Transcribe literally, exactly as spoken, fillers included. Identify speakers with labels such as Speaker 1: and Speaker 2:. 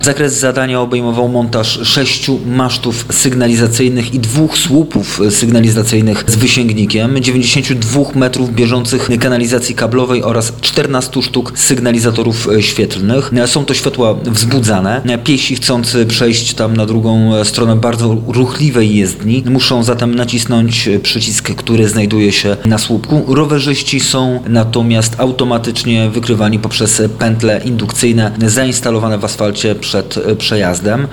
Speaker 1: Zakres zadania obejmował montaż sześciu masztów sygnalizacyjnych i dwóch słupów sygnalizacyjnych z wysięgnikiem, dziewięćdziesięciu dwóch metrów bieżących kanalizacji kablowej oraz czternastu sztuk sygnalizatorów świetlnych. Są to światła wzbudzane. Piesi chcący przejść tam na drugą stronę bardzo ruchliwej jezdni muszą zatem nacisnąć przycisk, który znajduje się na słupku. Rowerzyści są natomiast automatycznie wykrywani poprzez pętle indukcyjne zainstalowane w asfalcie przed przejazdem.